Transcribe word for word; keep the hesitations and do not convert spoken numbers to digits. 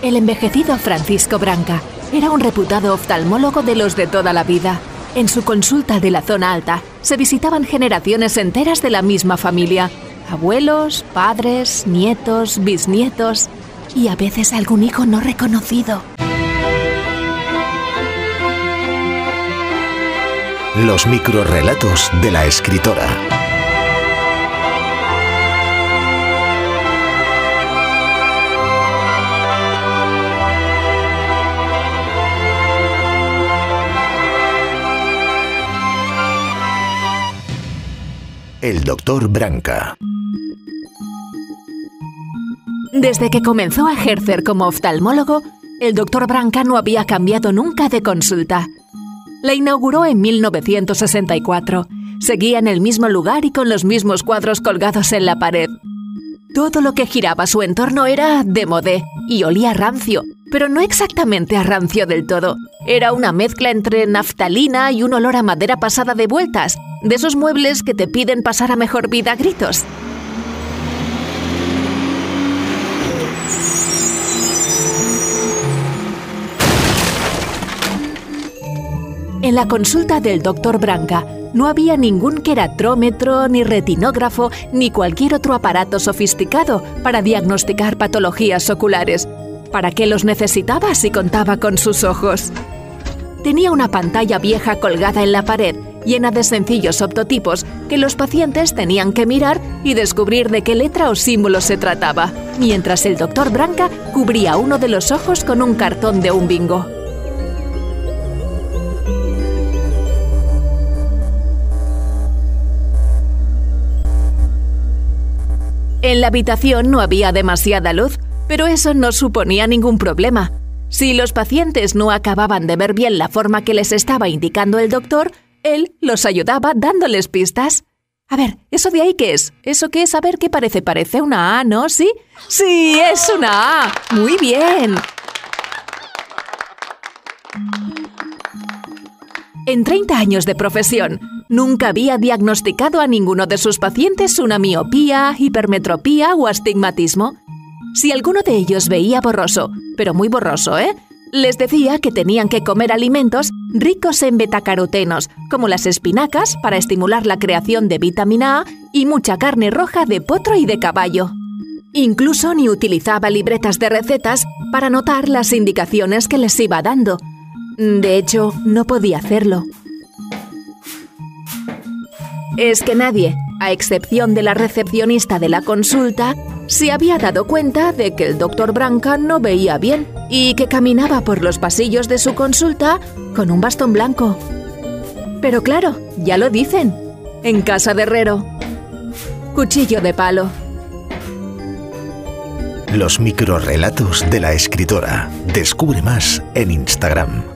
El envejecido Francisco Branca era un reputado oftalmólogo de los de toda la vida. En su consulta de la zona alta se visitaban generaciones enteras de la misma familia. Abuelos, padres, nietos, bisnietos y a veces algún hijo no reconocido. Los microrrelatos de la escritora. El doctor Branca. Desde que comenzó a ejercer como oftalmólogo, el doctor Branca no había cambiado nunca de consulta. La inauguró en mil novecientos sesenta y cuatro. Seguía en el mismo lugar y con los mismos cuadros colgados en la pared. Todo lo que giraba a su entorno era de modé y olía a rancio, pero no exactamente a rancio del todo. Era una mezcla entre naftalina y un olor a madera pasada de vueltas, de esos muebles que te piden pasar a mejor vida a gritos. En la consulta del doctor Branca no había ningún queratrómetro, ni retinógrafo, ni cualquier otro aparato sofisticado para diagnosticar patologías oculares. ¿Para qué los necesitaba si contaba con sus ojos? Tenía una pantalla vieja colgada en la pared, llena de sencillos optotipos que los pacientes tenían que mirar y descubrir de qué letra o símbolo se trataba, mientras el doctor Branca cubría uno de los ojos con un cartón de un bingo. En la habitación no había demasiada luz, pero eso no suponía ningún problema. Si los pacientes no acababan de ver bien la forma que les estaba indicando el doctor, él los ayudaba dándoles pistas. A ver, ¿eso de ahí qué es? ¿Eso qué es? A ver, ¿qué parece? Parece una A, ¿no? ¿Sí? ¡Sí, es una A! ¡Muy bien! En treinta años de profesión, nunca había diagnosticado a ninguno de sus pacientes una miopía, hipermetropía o astigmatismo. Si alguno de ellos veía borroso, pero muy borroso, ¿eh?, les decía que tenían que comer alimentos ricos en betacarotenos, como las espinacas para estimular la creación de vitamina A y mucha carne roja de potro y de caballo. Incluso ni utilizaba libretas de recetas para anotar las indicaciones que les iba dando. De hecho, no podía hacerlo. Es que nadie, a excepción de la recepcionista de la consulta, se había dado cuenta de que el doctor Branca no veía bien y que caminaba por los pasillos de su consulta con un bastón blanco. Pero claro, ya lo dicen, en casa de herrero. Cuchillo de palo. Los microrrelatos de la escritora. Descubre más en Instagram.